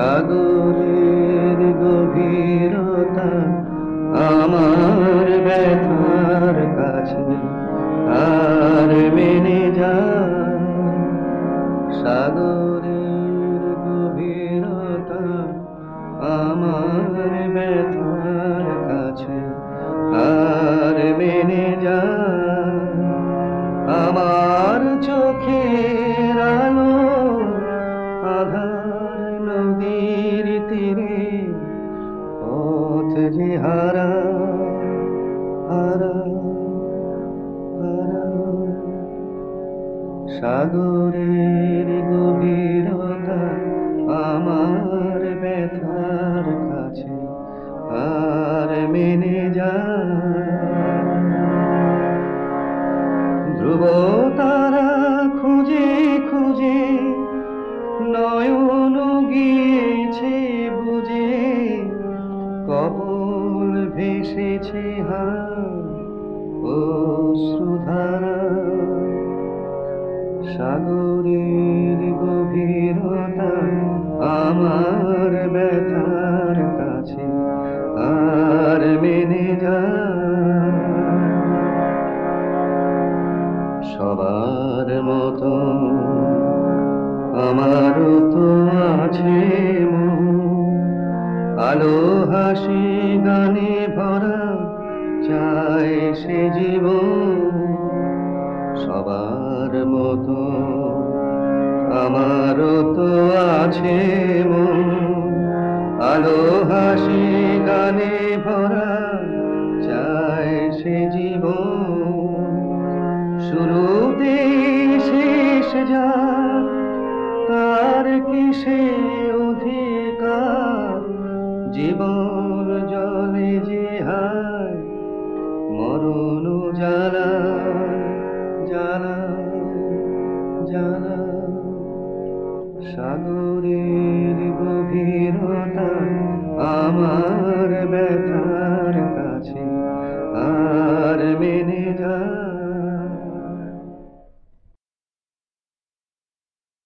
সাগরের গভীরতা আমার ব্যথার কাছে আর মেনে যায়। সাগরের গভীরতা আমার ব্যথার কাছে আর মেনে যায়। আমার চোখের আলো আধার নদীর তীরে পথ যে হারা হারা হারা। সাগরের গভীরতা আমার ব্যথার কাছে আর মেনে যায়। ধ্রুব তারা খুঁজে খুঁজে নয়ন গিয়েছে বুঝে, কবর ভেসেছে অশ্রুধারা। সাগরের গভীরতা আমার ব্যথার কাছে আর মেনে যায়। সবার মতো আমারও তো আছে মন, আলো হাসি গানে ভরা চায় সে জীবন। সবার মতো আমারও তো আছে মন, আলো হাসি গানে ভরা চায় সে জীবন। শুরুতে শেষ যায় তার কিসে অধিকার, জীবন জলে যে হায় মরণ জ্বালা জ্বালা জ্বালা। সাগরের গভীরতা আমার ব্যথার কাছে